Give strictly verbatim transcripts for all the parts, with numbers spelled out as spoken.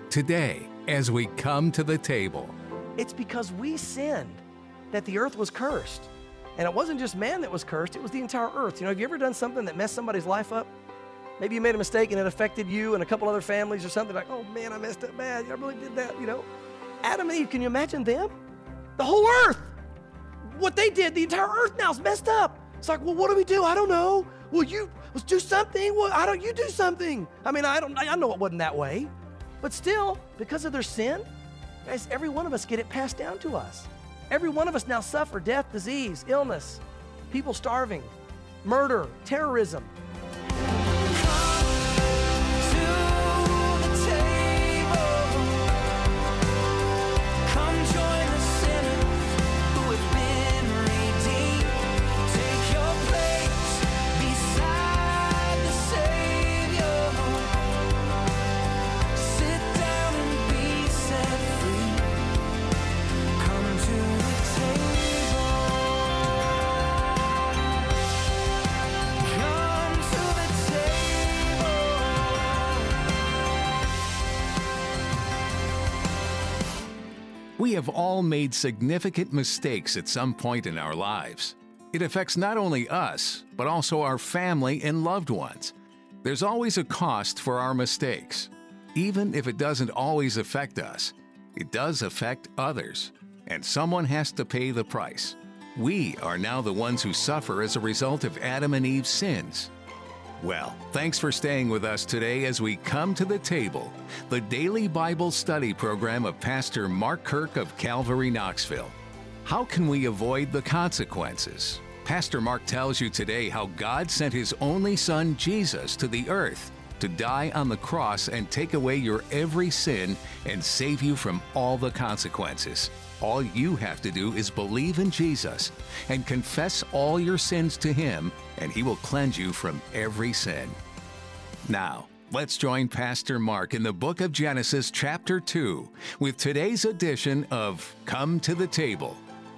Today, as we come to the table, It's because we sinned that the earth was cursed. And it wasn't just man that was cursed, it was the entire earth. You know, have you ever done something that messed somebody's life up? Maybe you made a mistake and it affected you and a couple other families or something like, oh man, I messed up bad. I really did that, you know. Adam and Eve, can you imagine them? The whole earth. What they did, the entire earth now is messed up. It's like, well, what do we do? I don't know. Well, you let's do something. Well, I don't. You do something. I mean, I don't. I know it wasn't that way, but still, because of their sin, guys, every one of us get it passed down to us. Every one of us now suffer death, disease, illness, people starving, murder, terrorism. we have all made significant mistakes at some point in our lives. It affects not only us, but also our family and loved ones. There's always a cost for our mistakes. Even if it doesn't always affect us, it does affect others, and someone has to pay the price. We are now the ones who suffer as a result of Adam and Eve's sins. Well, thanks for staying with us today as we come to the table, the daily Bible study program of Pastor Mark Kirk of Calvary, Knoxville. How can we avoid the consequences? Pastor Mark tells you today how God sent His only Son, Jesus, to the earth to die on the cross and take away your every sin and save you from all the consequences. All you have to do is believe in Jesus and confess all your sins to Him, and He will cleanse you from every sin. Now, let's join Pastor Mark in the book of Genesis, chapter two, with today's edition of Come to the Table.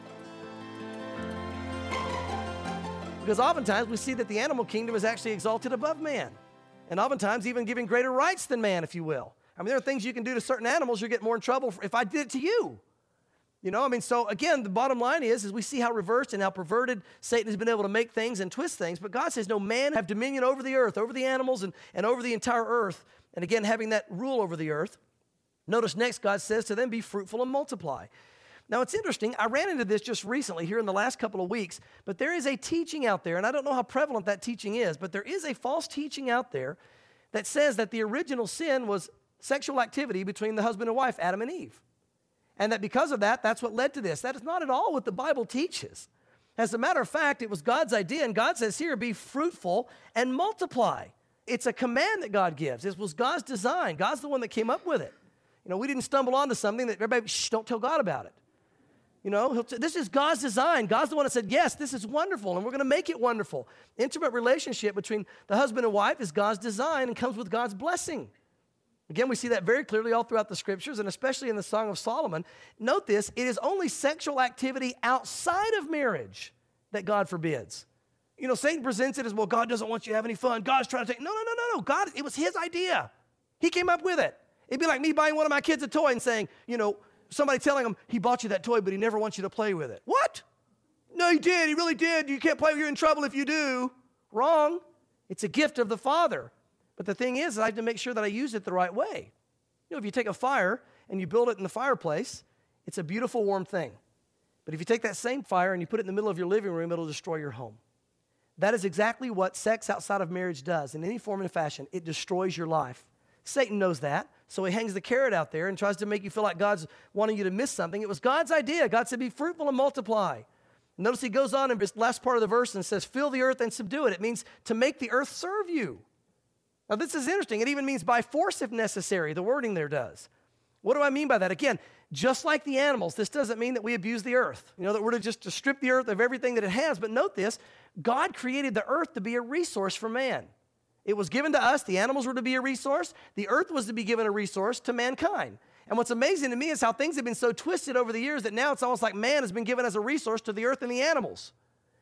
Because oftentimes we see that the animal kingdom is actually exalted above man, and oftentimes even giving greater rights than man, if you will. I mean, there are things you can do to certain animals, you'll get more in trouble if I did it to you. You know, I mean, so again, the bottom line is, is we see how reversed and how perverted Satan has been able to make things and twist things. But God says, no, man have dominion over the earth, over the animals, and, and over the entire earth. And again, having that rule over the earth. Notice next, God says to them, be fruitful and multiply. Now, it's interesting. I ran into this just recently here in the last couple of weeks, but there is a teaching out there, and I don't know how prevalent that teaching is, but there is a false teaching out there that says that the original sin was sexual activity between the husband and wife, Adam and Eve. And that because of that, that's what led to this. That is not at all what the Bible teaches. As a matter of fact, it was God's idea, and God says here, be fruitful and multiply. It's a command that God gives. This was God's design. God's the one that came up with it. You know, we didn't stumble onto something that everybody, shh, don't tell God about it. You know, he'll t- this is God's design. God's the one that said, yes, this is wonderful, and we're going to make it wonderful. Intimate relationship between the husband and wife is God's design and comes with God's blessing. Again, we see that very clearly all throughout the scriptures, and especially in the Song of Solomon. Note this, it is only sexual activity outside of marriage that God forbids. You know, Satan presents it as, well, God doesn't want you to have any fun. God's trying to take, no, no, no, no, no. God, it was His idea. He came up with it. It'd be like me buying one of my kids a toy and saying, you know, somebody telling them, he bought you that toy, but he never wants you to play with it. What? No, he did. He really did. You can't play. You're in trouble if you do. Wrong. It's a gift of the Father. But the thing is, I have to make sure that I use it the right way. You know, if you take a fire and you build it in the fireplace, it's a beautiful, warm thing. But if you take that same fire and you put it in the middle of your living room, it'll destroy your home. That is exactly what sex outside of marriage does in any form and fashion. It destroys your life. Satan knows that, so he hangs the carrot out there and tries to make you feel like God's wanting you to miss something. It was God's idea. God said, be fruitful and multiply. Notice he goes on in this last part of the verse and says, fill the earth and subdue it. It means to make the earth serve you. Now, this is interesting. It even means by force if necessary. The wording there does. What do I mean by that? Again, just like the animals, this doesn't mean that we abuse the earth. You know, that we're to just to strip the earth of everything that it has. But note this, God created the earth to be a resource for man. It was given to us. The animals were to be a resource. The earth was to be given a resource to mankind. And what's amazing to me is how things have been so twisted over the years that now it's almost like man has been given as a resource to the earth and the animals.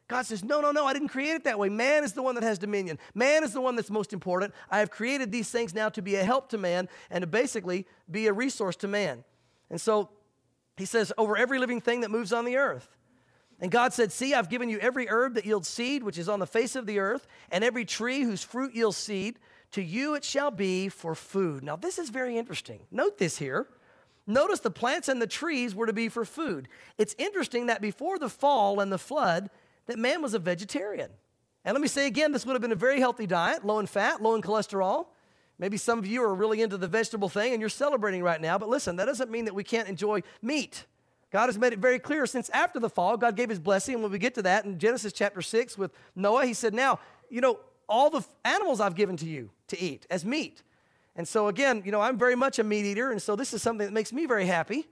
God says, no, no, no, I didn't create it that way. Man is the one that has dominion. Man is the one that's most important. I have created these things now to be a help to man and to basically be a resource to man. And so he says, over every living thing that moves on the earth. And God said, see, I've given you every herb that yields seed, which is on the face of the earth, and every tree whose fruit yields seed. To you it shall be for food. Now, this is very interesting. Note this here. Notice the plants and the trees were to be for food. It's interesting that before the fall and the flood, that man was a vegetarian. And let me say again, this would have been a very healthy diet, low in fat, low in cholesterol. Maybe some of you are really into the vegetable thing and you're celebrating right now, but listen, that doesn't mean that we can't enjoy meat. God has made it very clear since after the fall, God gave his blessing, and when we get to that in Genesis chapter six with Noah, he said, now, you know, all the animals I've given to you to eat as meat. And so again, you know, I'm very much a meat eater, and so this is something that makes me very happy.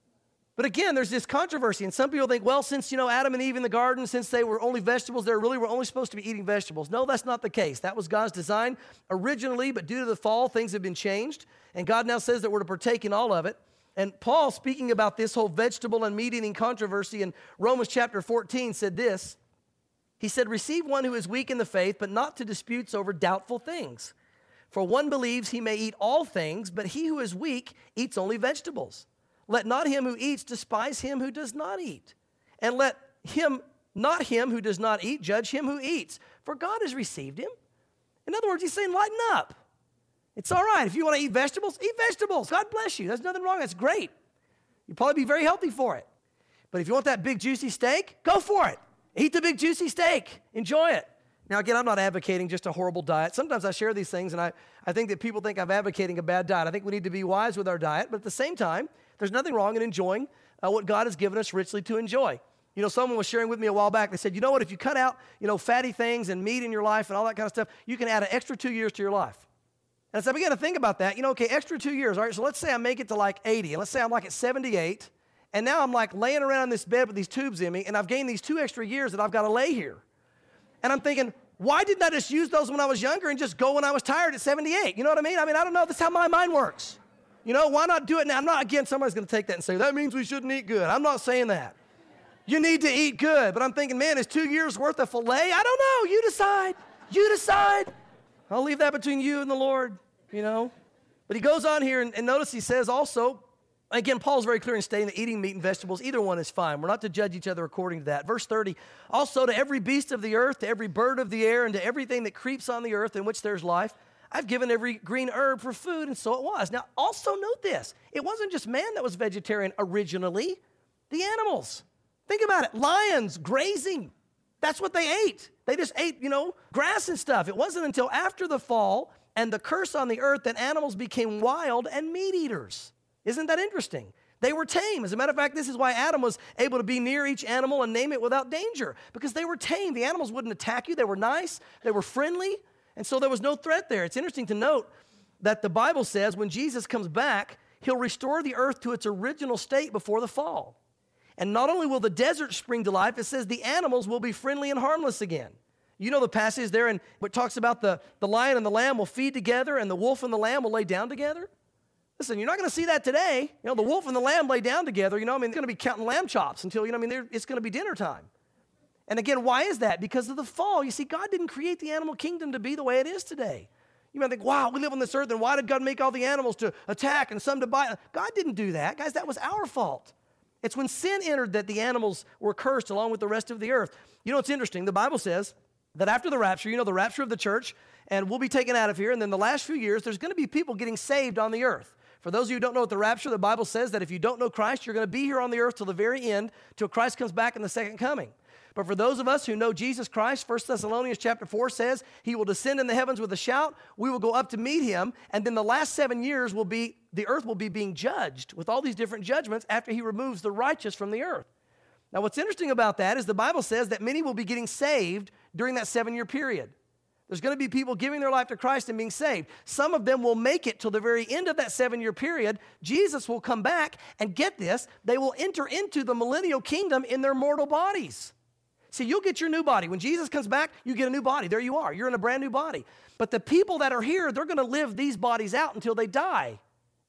But again, there's this controversy, and some people think, well, since, you know, Adam and Eve in the garden, since they were only vegetables, they really were only supposed to be eating vegetables. No, that's not the case. That was God's design originally, but due to the fall, things have been changed, and God now says that we're to partake in all of it. And Paul, speaking about this whole vegetable and meat-eating controversy in Romans chapter fourteen, said this. He said, receive one who is weak in the faith, but not to disputes over doubtful things. For one believes he may eat all things, but he who is weak eats only vegetables. Let not him who eats despise him who does not eat. And let him, not him who does not eat, judge him who eats. For God has received him. In other words, he's saying, lighten up. It's all right. If you want to eat vegetables, eat vegetables. God bless you. There's nothing wrong. That's great. You'll probably be very healthy for it. But if you want that big juicy steak, go for it. Eat the big juicy steak. Enjoy it. Now, again, I'm not advocating just a horrible diet. Sometimes I share these things, and I, I think that people think I'm advocating a bad diet. I think we need to be wise with our diet, but at the same time, there's nothing wrong in enjoying uh, what God has given us richly to enjoy. You know, someone was sharing with me a while back. They said, you know what, if you cut out, you know, fatty things and meat in your life and all that kind of stuff, you can add an extra two years to your life. And so I began to think about that. You know, okay, extra two years. All right, so let's say I make it to like eighty, and let's say I'm like at seventy-eight, and now I'm like laying around in this bed with these tubes in me, and I've gained these two extra years that I've got to lay here. And I'm thinking, why didn't I just use those when I was younger and just go when I was tired at seventy-eight? You know what I mean? I mean, I don't know. That's how my mind works. You know, why not do it now? I'm not, again, somebody's going to take that and say, that means we shouldn't eat good. I'm not saying that. You need to eat good. But I'm thinking, man, is two years worth of filet? I don't know. You decide. You decide. I'll leave that between you and the Lord, you know. But he goes on here, and, and notice he says also, again, Paul's very clear in stating that eating meat and vegetables, either one is fine. We're not to judge each other according to that. Verse thirty, also to every beast of the earth, to every bird of the air, and to everything that creeps on the earth in which there's life, I've given every green herb for food, and so it was. Now, also note this. It wasn't just man that was vegetarian originally. The animals. Think about it. Lions grazing. That's what they ate. They just ate, you know, grass and stuff. It wasn't until after the fall and the curse on the earth that animals became wild and meat eaters. Isn't that interesting? They were tame. As a matter of fact, this is why Adam was able to be near each animal and name it without danger, because they were tame. The animals wouldn't attack you. They were nice. They were friendly. And so there was no threat there. It's interesting to note that the Bible says when Jesus comes back, he'll restore the earth to its original state before the fall. And not only will the desert spring to life, it says the animals will be friendly and harmless again. You know the passage there in what talks about the, the lion and the lamb will feed together and the wolf and the lamb will lay down together? Listen, you're not going to see that today. You know, the wolf and the lamb lay down together. You know, I mean, they're going to be counting lamb chops until, you know, I mean, it's going to be dinner time. And again, why is that? Because of the fall. You see, God didn't create the animal kingdom to be the way it is today. You might think, wow, we live on this earth, and why did God make all the animals to attack and some to bite? God didn't do that. Guys, that was our fault. It's when sin entered that the animals were cursed along with the rest of the earth. You know, it's interesting. The Bible says that after the rapture, you know, the rapture of the church, and we'll be taken out of here, and then the last few years, there's going to be people getting saved on the earth. For those of you who don't know what the rapture, the Bible says that if you don't know Christ, you're going to be here on the earth till the very end, till Christ comes back in the second coming. But for those of us who know Jesus Christ, First Thessalonians chapter four says, he will descend in the heavens with a shout. We will go up to meet him. And then the last seven years will be, the earth will be being judged with all these different judgments after he removes the righteous from the earth. Now, what's interesting about that is the Bible says that many will be getting saved during that seven-year period. There's going to be people giving their life to Christ and being saved. Some of them will make it till the very end of that seven-year period. Jesus will come back, and get this, they will enter into the millennial kingdom in their mortal bodies. See, you'll get your new body. When Jesus comes back, you get a new body. There you are. You're in a brand new body. But the people that are here, they're going to live these bodies out until they die.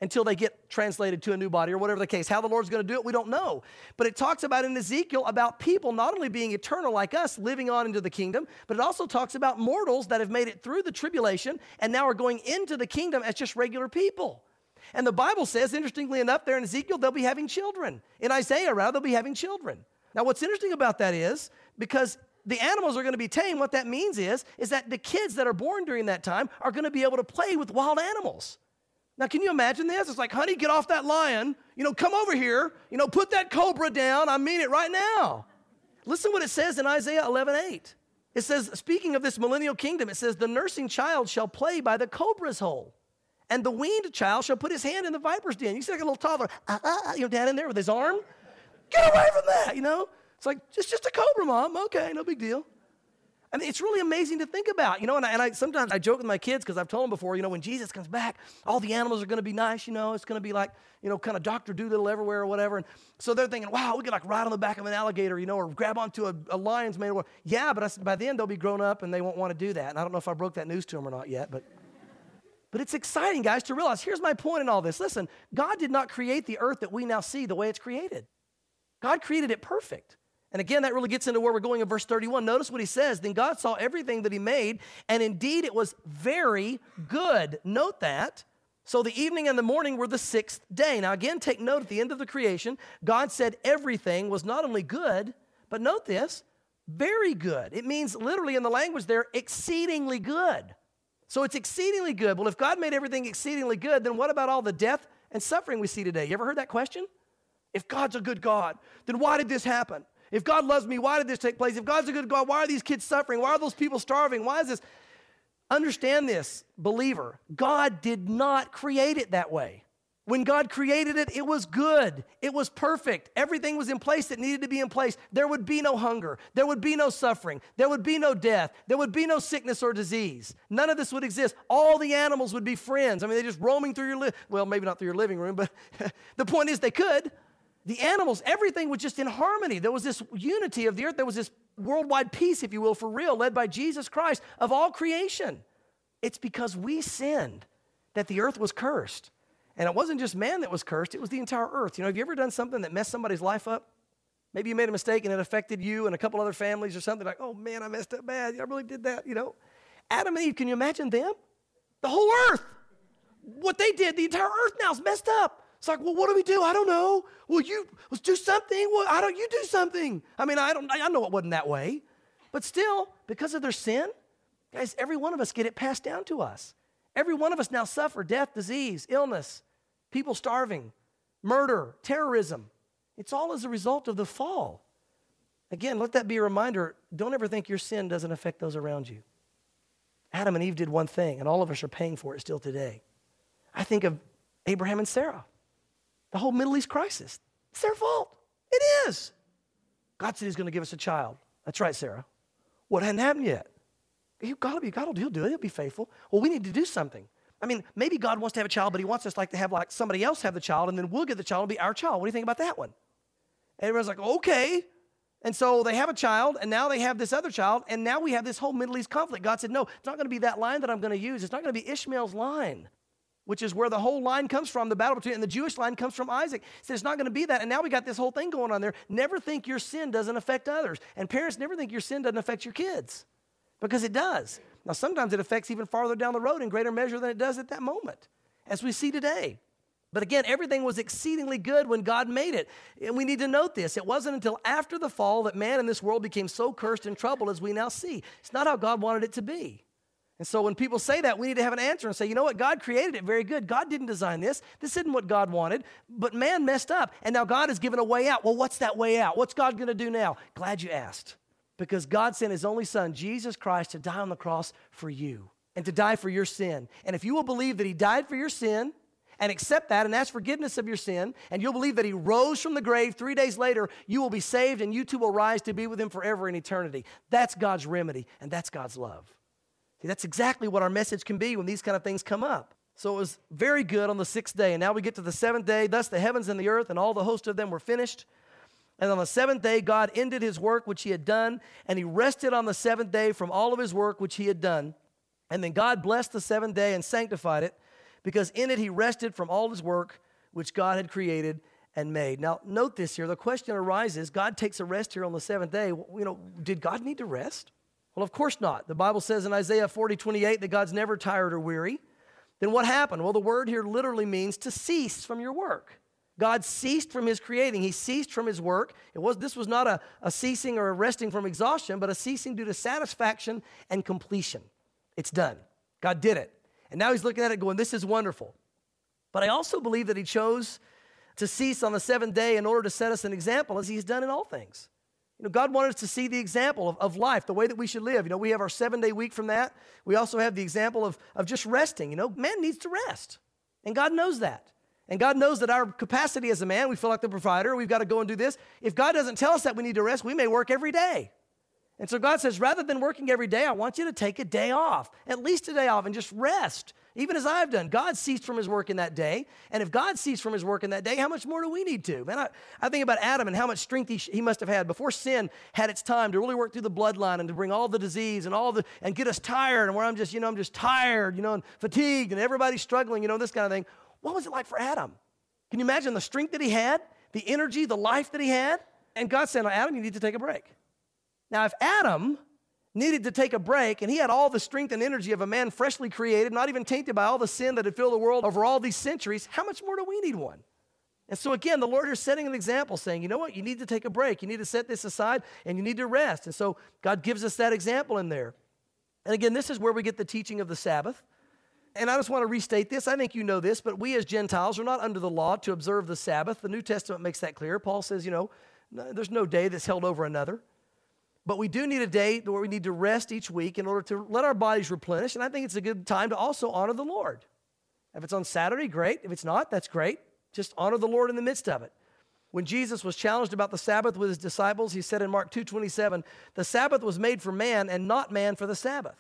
until they get translated to a new body or whatever the case. How the Lord's going to do it, we don't know. But it talks about in Ezekiel about people not only being eternal like us, living on into the kingdom, but it also talks about mortals that have made it through the tribulation and now are going into the kingdom as just regular people. And the Bible says, interestingly enough, there in Ezekiel, they'll be having children. In Isaiah, rather, they'll be having children. Now, what's interesting about that is, because the animals are going to be tame, what that means is, is that the kids that are born during that time are going to be able to play with wild animals. Now, can you imagine this? It's like, honey, get off that lion. You know, come over here. You know, put that cobra down. I mean it right now. Listen what it says in Isaiah eleven eight. It says, speaking of this millennial kingdom, it says, the nursing child shall play by the cobra's hole, and the weaned child shall put his hand in the viper's den. You see like a little toddler, ah, ah, you know, down in there with his arm. Get away from that, you know. It's like, it's just a cobra, Mom. Okay, no big deal. I mean, it's really amazing to think about, you know, and I, and I sometimes I joke with my kids because I've told them before, you know, when Jesus comes back, all the animals are going to be nice, you know, it's going to be like, you know, kind of Doctor Doolittle everywhere or whatever. And so they're thinking, wow, we could like ride on the back of an alligator, you know, or grab onto a, a lion's mane. Or, yeah, but I, by then they'll be grown up and they won't want to do that. And I don't know if I broke that news to them or not yet, but, but it's exciting, guys, to realize, here's my point in all this. Listen, God did not create the earth that we now see the way it's created. God created it perfect. And again, that really gets into where we're going in verse thirty-one. Notice what he says. Then God saw everything that he made, and indeed it was very good. Note that. So the evening and the morning were the sixth day. Now again, take note at the end of the creation, God said everything was not only good, but note this, very good. It means literally in the language there, exceedingly good. So it's exceedingly good. Well, if God made everything exceedingly good, then what about all the death and suffering we see today? You ever heard that question? If God's a good God, then why did this happen? If God loves me, why did this take place? If God's a good God, why are these kids suffering? Why are those people starving? Why is this? Understand this, believer. God did not create it that way. When God created it, it was good. It was perfect. Everything was in place that needed to be in place. There would be no hunger. There would be no suffering. There would be no death. There would be no sickness or disease. None of this would exist. All the animals would be friends. I mean, they're just roaming through your, li- well, maybe not through your living room, but the point is they could. The animals, everything was just in harmony. There was this unity of the earth. There was this worldwide peace, if you will, for real, led by Jesus Christ of all creation. It's because we sinned that the earth was cursed. And it wasn't just man that was cursed, it was the entire earth. You know, have you ever done something that messed somebody's life up? Maybe you made a mistake and it affected you and a couple other families or something like, oh man, I messed up bad. I really did that, you know. Adam and Eve, can you imagine them? The whole earth. What they did, the entire earth now is messed up. It's like, well, what do we do? I don't know. Well, you let's do something. Well, I don't. You do something. I mean, I don't. I know it wasn't that way, but still, because of their sin, guys, every one of us get it passed down to us. Every one of us now suffer death, disease, illness, people starving, murder, terrorism. It's all as a result of the fall. Again, let that be a reminder. Don't ever think your sin doesn't affect those around you. Adam and Eve did one thing, and all of us are paying for it still today. I think of Abraham and Sarah. The whole Middle East crisis, it's their fault. It is. God said he's going to give us a child. That's right, Sarah. What hadn't happened yet? You got to be, God will, he'll do it. He'll be faithful. Well, we need to do something. I mean, maybe God wants to have a child, but he wants us like to have like somebody else have the child, and then we'll get the child and be our child. What do you think about that one? And everyone's like, okay. And so they have a child, and now they have this other child, and now we have this whole Middle East conflict. God said, no, it's not going to be that line that I'm going to use. It's not going to be Ishmael's line, which is where the whole line comes from, the battle between, and the Jewish line comes from Isaac. He said, it's not going to be that. And now we got this whole thing going on there. Never think your sin doesn't affect others. And parents, never think your sin doesn't affect your kids, because it does. Now, sometimes it affects even farther down the road in greater measure than it does at that moment, as we see today. But again, everything was exceedingly good when God made it. And we need to note this. It wasn't until after the fall that man in this world became so cursed and troubled as we now see. It's not how God wanted it to be. And so when people say that, we need to have an answer and say, you know what? God created it very good. God didn't design this. This isn't what God wanted. But man messed up. And now God has given a way out. Well, what's that way out? What's God going to do now? Glad you asked. Because God sent his only son, Jesus Christ, to die on the cross for you and to die for your sin. And if you will believe that he died for your sin and accept that and ask forgiveness of your sin, and you'll believe that he rose from the grave three days later, you will be saved and you too will rise to be with him forever in eternity. That's God's remedy, and that's God's love. See, that's exactly what our message can be when these kind of things come up. So it was very good on the sixth day. And now we get to the seventh day. Thus the heavens and the earth and all the host of them were finished. And on the seventh day, God ended his work which he had done, and he rested on the seventh day from all of his work which he had done. And then God blessed the seventh day and sanctified it, because in it he rested from all his work which God had created and made. Now, note this here. The question arises, God takes a rest here on the seventh day. You know, did God need to rest? Well, of course not. The Bible says in Isaiah forty, twenty-eight that God's never tired or weary. Then what happened? Well, the word here literally means to cease from your work. God ceased from his creating. He ceased from his work. It was, this was not a, a ceasing or a resting from exhaustion, but a ceasing due to satisfaction and completion. It's done. God did it. And now he's looking at it going, this is wonderful. But I also believe that he chose to cease on the seventh day in order to set us an example as he's done in all things. You know, God wanted us to see the example of, of life, the way that we should live. You know, we have our seven-day week from that. We also have the example of, of just resting. You know, man needs to rest, and God knows that. And God knows that our capacity as a man, we feel like the provider, we've got to go and do this. If God doesn't tell us that we need to rest, we may work every day. And so God says, rather than working every day, I want you to take a day off, at least a day off, and just rest, even as I've done. God ceased from his work in that day. And if God ceased from his work in that day, how much more do we need to? Man, I, I think about Adam and how much strength he, he must have had before sin had its time to really work through the bloodline and to bring all the disease and all the, and get us tired, and where I'm just, you know, I'm just tired, you know, and fatigued, and everybody's struggling, you know, this kind of thing. What was it like for Adam? Can you imagine the strength that he had, the energy, the life that he had? And God said, Adam, you need to take a break. Now, if Adam needed to take a break and he had all the strength and energy of a man freshly created, not even tainted by all the sin that had filled the world over all these centuries, how much more do we need one? And so again, the Lord is setting an example saying, you know what, you need to take a break. You need to set this aside and you need to rest. And so God gives us that example in there. And again, this is where we get the teaching of the Sabbath. And I just want to restate this. I think you know this, but we as Gentiles are not under the law to observe the Sabbath. The New Testament makes that clear. Paul says, you know, there's no day that's held over another. But we do need a day where we need to rest each week in order to let our bodies replenish. And I think it's a good time to also honor the Lord. If it's on Saturday, great. If it's not, that's great. Just honor the Lord in the midst of it. When Jesus was challenged about the Sabbath with his disciples, he said in Mark two twenty-seven, the Sabbath was made for man and not man for the Sabbath.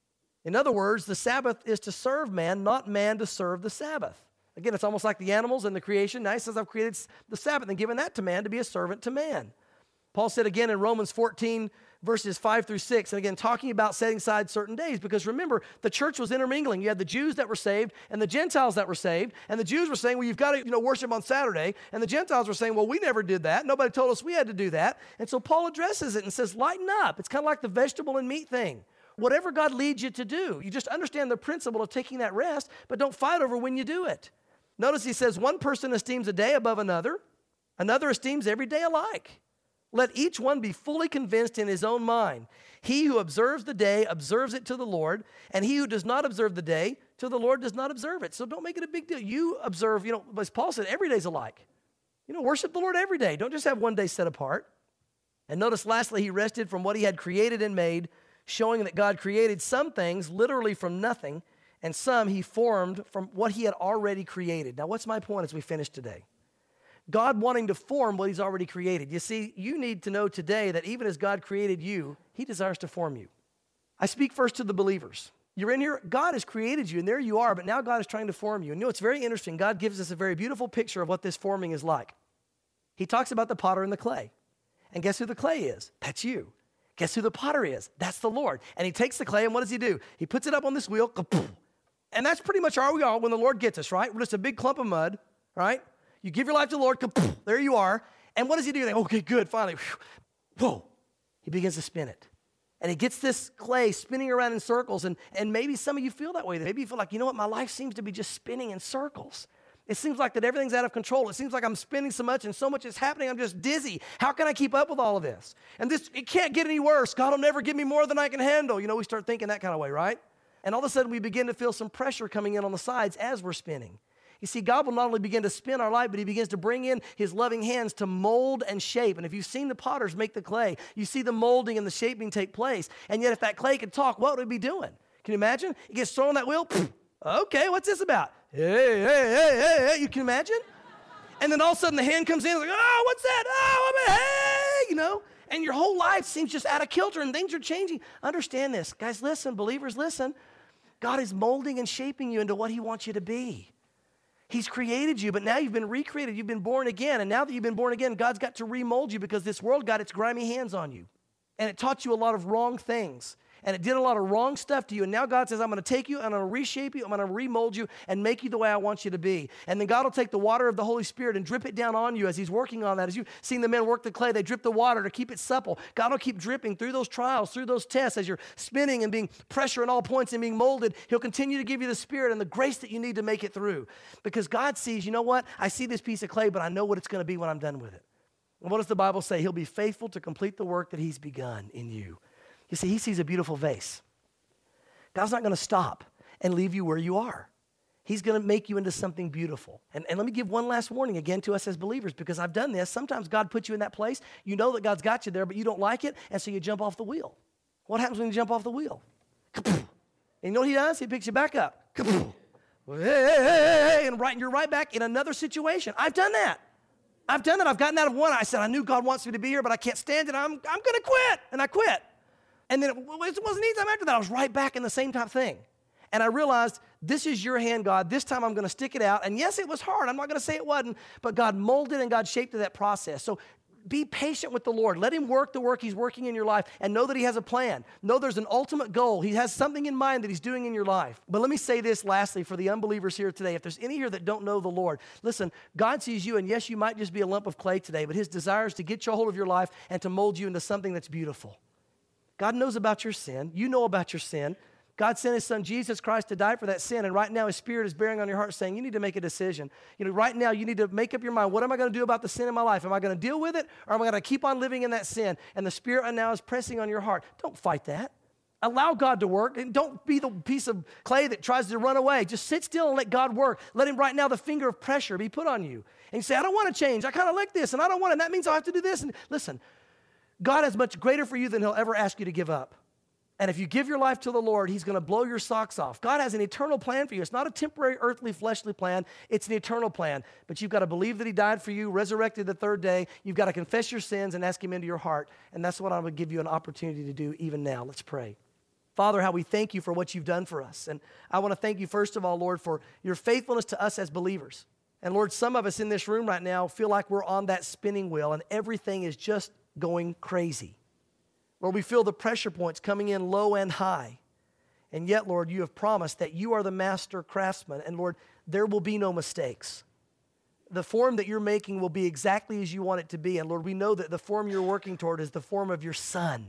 In other words, the Sabbath is to serve man, not man to serve the Sabbath. Again, it's almost like the animals and the creation. Now he says, I've created the Sabbath and given that to man to be a servant to man. Paul said again in Romans fourteen, verses five through six, and again, talking about setting aside certain days, because remember, the church was intermingling. You had the Jews that were saved and the Gentiles that were saved, and the Jews were saying, well, you've got to, you know, worship on Saturday, and the Gentiles were saying, well, we never did that. Nobody told us we had to do that. And so Paul addresses it and says, lighten up. It's kind of like the vegetable and meat thing. Whatever God leads you to do, you just understand the principle of taking that rest, but don't fight over when you do it. Notice he says, one person esteems a day above another, another esteems every day alike. Let each one be fully convinced in his own mind. He who observes the day observes it to the Lord, and he who does not observe the day to the Lord does not observe it. So don't make it a big deal. You observe, you know, as Paul said, every day's alike. You know, worship the Lord every day. Don't just have one day set apart. And notice lastly, he rested from what he had created and made, showing that God created some things literally from nothing, and some he formed from what he had already created. Now, what's my point as we finish today? God wanting to form what he's already created. You see, you need to know today that even as God created you, he desires to form you. I speak first to the believers. You're in here, God has created you, and there you are, but now God is trying to form you. And you know, it's very interesting. God gives us a very beautiful picture of what this forming is like. He talks about the potter and the clay. And guess who the clay is? That's you. Guess who the potter is? That's the Lord. And he takes the clay, and what does he do? He puts it up on this wheel, and that's pretty much how we are when the Lord gets us, right? We're just a big clump of mud, right? You give your life to the Lord, there you are. And what does he do? Like, okay, good, finally. Whoa. He begins to spin it. And he gets this clay spinning around in circles. And, and maybe some of you feel that way. Maybe you feel like, you know what, my life seems to be just spinning in circles. It seems like that everything's out of control. It seems like I'm spinning so much and so much is happening. I'm just dizzy. How can I keep up with all of this? And this, it can't get any worse. God will never give me more than I can handle. You know, we start thinking that kind of way, right? And all of a sudden we begin to feel some pressure coming in on the sides as we're spinning. You see, God will not only begin to spin our life, but he begins to bring in his loving hands to mold and shape. And if you've seen the potters make the clay, you see the molding and the shaping take place. And yet if that clay could talk, what would it be doing? Can you imagine? It gets thrown on that wheel. Okay, what's this about? Hey, hey, hey, hey, hey. You can imagine? And then all of a sudden the hand comes in and like, oh, what's that? Oh, I'm a, hey, you know? And your whole life seems just out of kilter and things are changing. Understand this. Guys, listen. Believers, listen. God is molding and shaping you into what he wants you to be. He's created you, but now you've been recreated. You've been born again. And now that you've been born again, God's got to remold you because this world got its grimy hands on you. And it taught you a lot of wrong things. and it did a lot of wrong stuff to you. And now God says, I'm going to take you and I'm going to reshape you. I'm going to remold you and make you the way I want you to be. And then God will take the water of the Holy Spirit and drip it down on you as he's working on that. As you've seen the men work the clay, they drip the water to keep it supple. God will keep dripping through those trials, through those tests, as you're spinning and being pressure at all points and being molded. He'll continue to give you the Spirit and the grace that you need to make it through. Because God sees, you know what? I see this piece of clay, but I know what it's going to be when I'm done with it. And what does the Bible say? He'll be faithful to complete the work that he's begun in you. You see, he sees a beautiful vase. God's not going to stop and leave you where you are. He's going to make you into something beautiful. And, and let me give one last warning again to us as believers, because I've done this. Sometimes God puts you in that place. You know that God's got you there, but you don't like it, and so you jump off the wheel. What happens when you jump off the wheel? And you know what he does? He picks you back up. And right, you're right back in another situation. I've done that. I've done that. I've gotten out of one. I said, I knew God wants me to be here, but I can't stand it. I'm, I'm going to quit. And I quit. And then it, it wasn't any time after that. I was right back in the same type thing. And I realized, this is your hand, God. This time I'm going to stick it out. And yes, it was hard. I'm not going to say it wasn't. But God molded and God shaped that process. So be patient with the Lord. Let him work the work he's working in your life, and know that he has a plan. Know there's an ultimate goal. He has something in mind that he's doing in your life. But let me say this lastly for the unbelievers here today. If there's any here that don't know the Lord, listen, God sees you, and yes, you might just be a lump of clay today, but his desire is to get you a hold of your life and to mold you into something that's beautiful. God knows about your sin. You know about your sin. God sent his son, Jesus Christ, to die for that sin. And right now, his Spirit is bearing on your heart saying, you need to make a decision. You know, right now, you need to make up your mind. What am I going to do about the sin in my life? Am I going to deal with it, or am I going to keep on living in that sin? And the Spirit right now is pressing on your heart. Don't fight that. Allow God to work. And don't be the piece of clay that tries to run away. Just sit still and let God work. Let him right now, the finger of pressure be put on you. And you say, I don't want to change. I kind of like this, and I don't want it. And that means I'll have to do this. And listen, God is much greater for you than he'll ever ask you to give up. And if you give your life to the Lord, he's going to blow your socks off. God has an eternal plan for you. It's not a temporary, earthly, fleshly plan. It's an eternal plan. But you've got to believe that he died for you, resurrected the third day. You've got to confess your sins and ask him into your heart. And that's what I'm going to give you an opportunity to do even now. Let's pray. Father, how we thank you for what you've done for us. And I want to thank you, first of all, Lord, for your faithfulness to us as believers. And Lord, some of us in this room right now feel like we're on that spinning wheel and everything is just going crazy. Lord, we feel the pressure points coming in low and high. And yet, Lord, you have promised that you are the master craftsman. And Lord, there will be no mistakes. The form that you're making will be exactly as you want it to be. And Lord, we know that the form you're working toward is the form of your Son,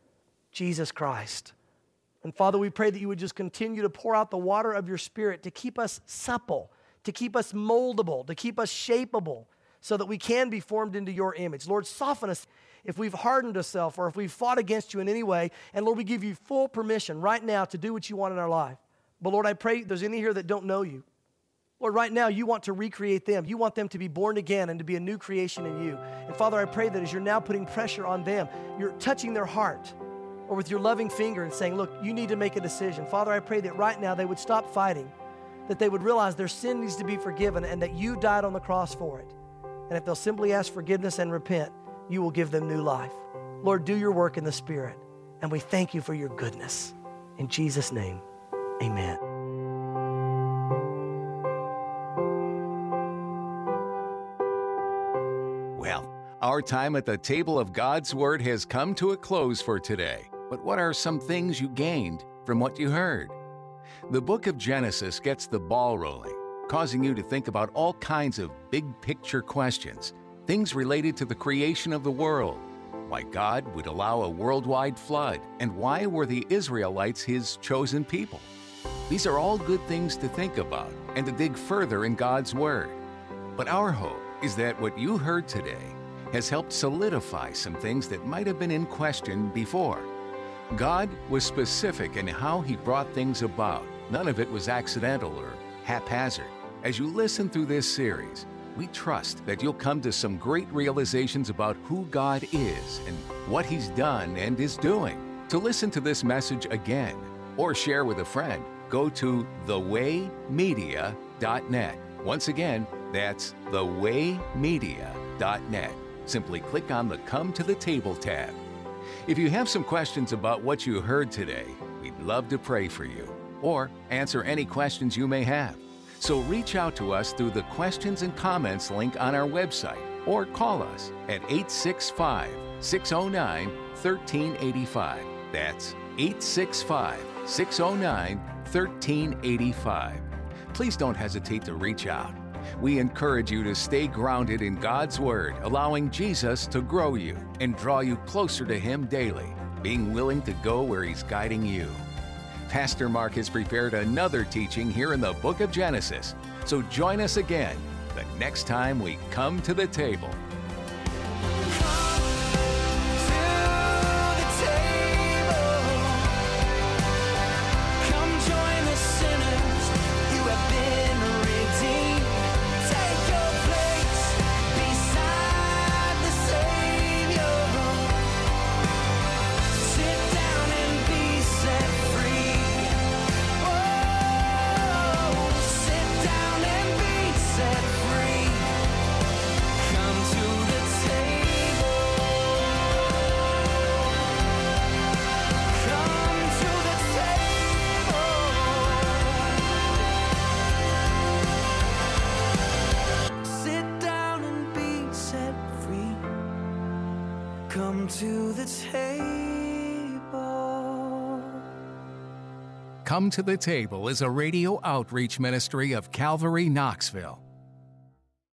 Jesus Christ. And Father, we pray that you would just continue to pour out the water of your Spirit to keep us supple, to keep us moldable, to keep us shapeable, so that we can be formed into your image. Lord, soften us if we've hardened ourselves or if we've fought against you in any way. And Lord, we give you full permission right now to do what you want in our life. But Lord, I pray there's any here that don't know you. Lord, right now you want to recreate them. You want them to be born again and to be a new creation in you. And Father, I pray that as you're now putting pressure on them, you're touching their heart or with your loving finger and saying, look, you need to make a decision. Father, I pray that right now they would stop fighting, that they would realize their sin needs to be forgiven and that you died on the cross for it. And if they'll simply ask forgiveness and repent, you will give them new life. Lord, do your work in the Spirit, and we thank you for your goodness. In Jesus' name, amen. Well, our time at the table of God's Word has come to a close for today. But what are some things you gained from what you heard? The book of Genesis gets the ball rolling, causing you to think about all kinds of big-picture questions. Things related to the creation of the world, why God would allow a worldwide flood, and why were the Israelites his chosen people. These are all good things to think about and to dig further in God's Word. But our hope is that what you heard today has helped solidify some things that might have been in question before. God was specific in how he brought things about. None of it was accidental or haphazard. As you listen through this series, we trust that you'll come to some great realizations about who God is and what he's done and is doing. To listen to this message again or share with a friend, go to the way media dot net. Once again, that's the way media dot net. Simply click on the Come to the Table tab. If you have some questions about what you heard today, we'd love to pray for you or answer any questions you may have. So reach out to us through the questions and comments link on our website or call us at eight six five, six oh nine, one three eight five. That's eight six five, six oh nine, one three eight five. Please don't hesitate to reach out. We encourage you to stay grounded in God's Word, allowing Jesus to grow you and draw you closer to Him daily, being willing to go where He's guiding you. Pastor Mark has prepared another teaching here in the book of Genesis, so join us again the next time we come to the table. Come to the table. Come to the Table is a radio outreach ministry of Calvary Knoxville.